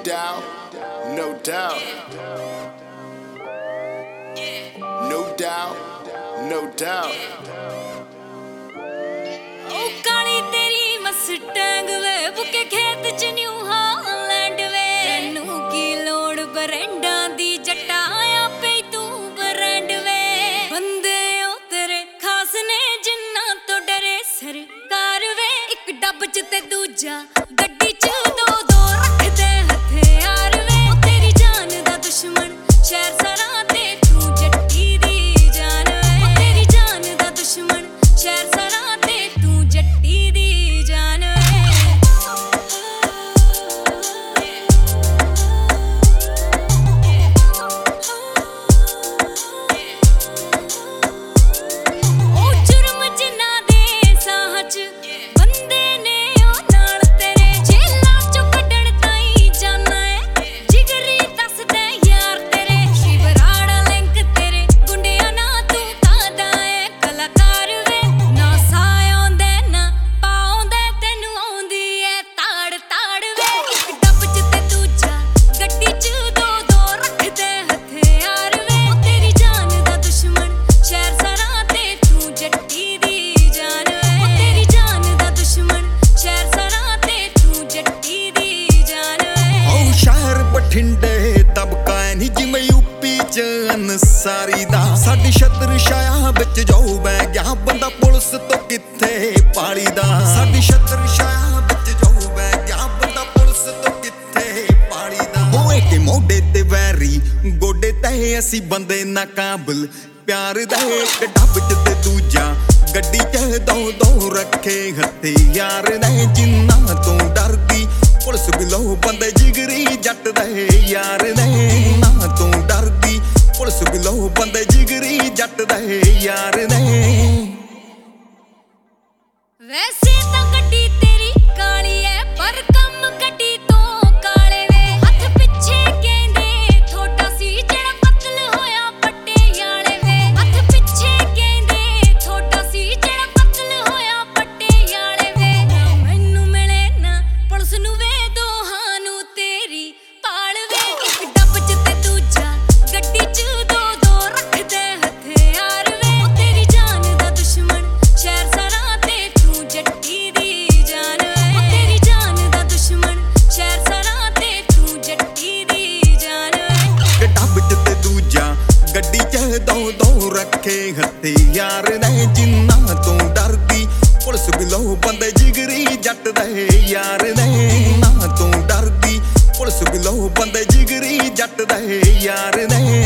doubt, no doubt, no doubt, no doubt. ओ काली तेरी Mustang वे bouquet खेत च न्यू हालैंड वे तैनू की लोड़ बरंडा दी जट्टा आपे तू बरंड वे बंदे ओ तेरे खास ने जिन्ना तो डरे सरकार वे एक डब च ते दूजा गड्डी च दो दो रखदे हथियार वे ओ तेरी जान दा दुश्मन शहर सरा ते तू जट्टी दी जान वे ओ तेरी जान दा दुश्मन शहर सरा ते तू जट्टी दी जान वे ओ जुर्म जिन्ना दे साह च बंदे ने ओ नाल तेरे जेलां चों कड्ढण ताईं जाना है जिगरी दसदे यार तेरे शिवराड़ा लिंक तेरे गुंडियां ना तू कादा है कलाकार वे ना साय आउंदे ना पाउंदे तैनू आउंदी है ताड़ ताड़ वे एक डब च ते दूजा गड्डी च दो दो रखदे हथियार वे ओ तेरी जान दा दुश्मन शहर सरा ते तू जट्टी दी जान वे ओ तेरी जान दा दुश्मन शहर सरा ते तू जट्टी दी जान वे ओ शहर बठिंडे तबका नी जिवें यूपी च अनसारी दा साडी छतर छाया विच जाऊ बै गया बंदा पुलिस तो किथे पाली दा साडी छतर छाया विच जाऊ बै गया बंदा पुलिस तो किथे पाली दा होए के मोढे ते वैरी गोडे ते असी बंदे नाकाबिल प्यार दा एक डब च ते दूजा गड्डी च दो दो रखे हथियार ने जिन्ना तू डरदी पुलिस बिलो बंदे जिगरी जट दे यार ने ना तू डरदी पुलिस बिलो बंदे जिगरी जट दे यार ने वैसे तां गड्डी तेरी काली है पर कम गड्डी तो काले वे हथ पिछे कहंदे थोड़ा सी जेड़ा कत्ल होया पटियाले वे हथ पिछे कहंदे थोड़ा सी जेड़ा कत्ल होया पटियाले वे ना मैनू मिले ना पुलिस नू वे दोहां नू तेरी पाल वे एक डब च ते दूजा गड्डी च दो दो रखदे हथियार वे ओ तेरी जान दा दुश्मन शहर सरा ते तू जट्टी दी जान वे ओ तेरी जान दा दुश्मन शहर सरा ते तू जट्टी दी जान वे डब च ते दूजा गड्डी च दो दो रखे हथियार ने जिन्ना तू डरदी पुलिस बिलो बंदे जिगरी जट दे यार ने ना तू डरदी पुलिस बिलो बंदे जिगरी जट दे यार ने